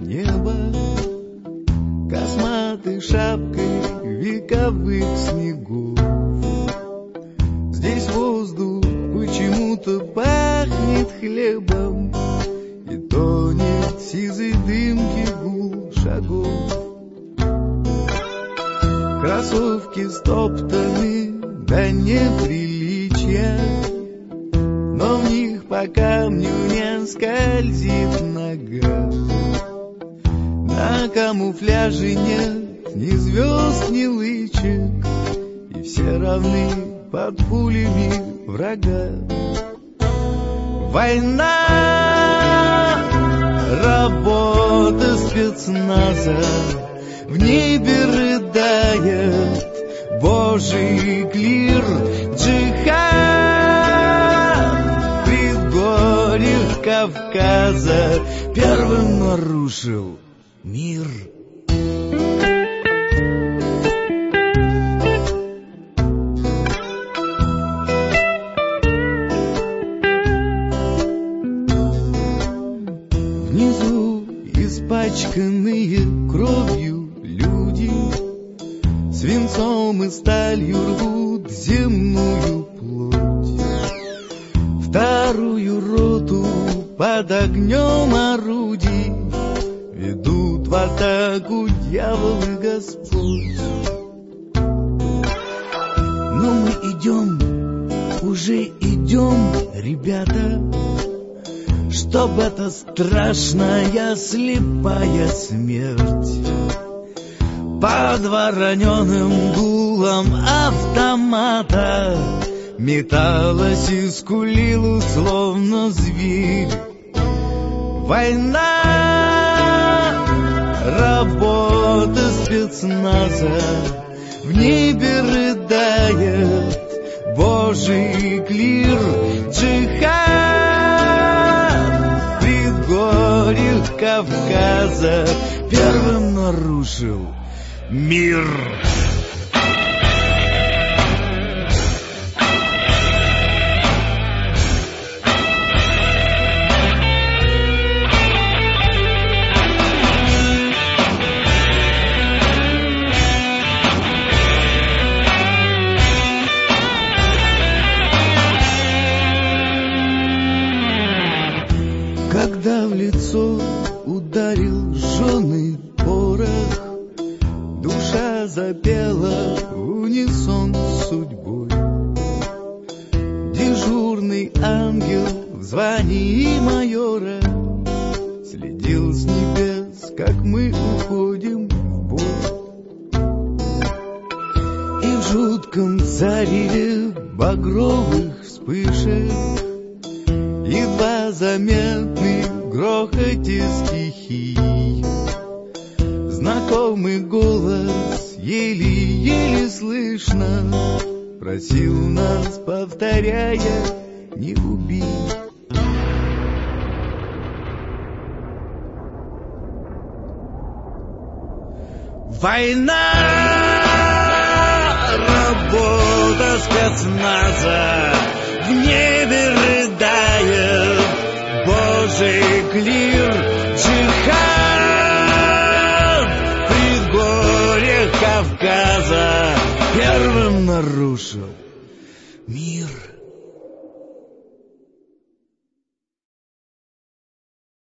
небо косматой шапкой вековых снегов. Здесь воздух почему-то пахнет хлебом и тонет в сизой дымке гул шагов. Кроссовки стоптаны до неприличия, но в них по камню не скользит нога. На камуфляже нет ни звезд, ни лычек, и все равны под пулями врага. Война, работа спецназа, в небе рыдает Божий клир. Джихад в предгорьях Кавказа первым нарушил мир. Внизу испачканные кровью люди свинцом и сталью рвут земную плоть. Вторую роту под огнем орудий ведут в атаку дьявол и Господь. Но мы идем, уже идем, ребята, чтоб эта страшная слепая смерть под вороненым дулом автомата металась и скулила, словно зверь. Война, работа спецназа, в небе рыдает Божий клир. Джихад в предгорьях Кавказа первым нарушил мир. Когда в лицо ударил жженый порох, душа запела в унисон с судьбой. Дежурный ангел в звании майора следил с небес, как мы уходим в бой. И в жутком зареве багровых вспышек едва заметный в грохоте стихий знакомый голос еле-еле слышно просил нас, повторяя: не убей. Война, работа спецназа, в небе рыдает Божий клир. Джихад в предгорьях Кавказа первым нарушил мир.